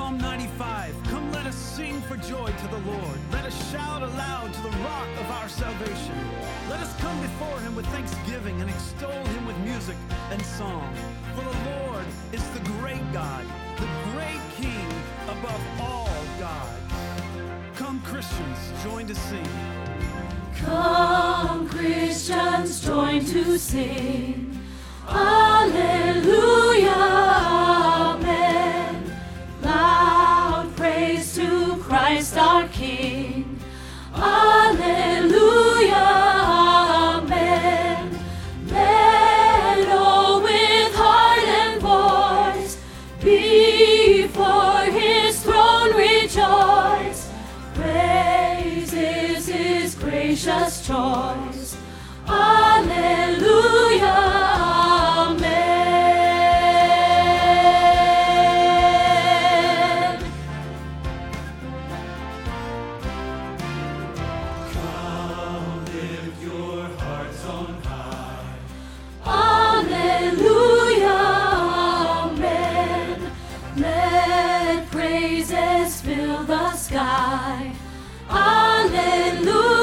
Psalm 95, come let us sing for joy to the Lord. Let us shout aloud to the rock of our salvation. Let us come before him with thanksgiving and extol him with music and song. For the Lord is the great God, the great King above all gods. Come Christians, join to sing. Come Christians, join to sing. Alleluia, amen. Loud praise to Christ our King. Alleluia, amen. Let all with heart and voice before his throne rejoice. Praise is his gracious choice. Alleluia. Fill the sky. Alleluia.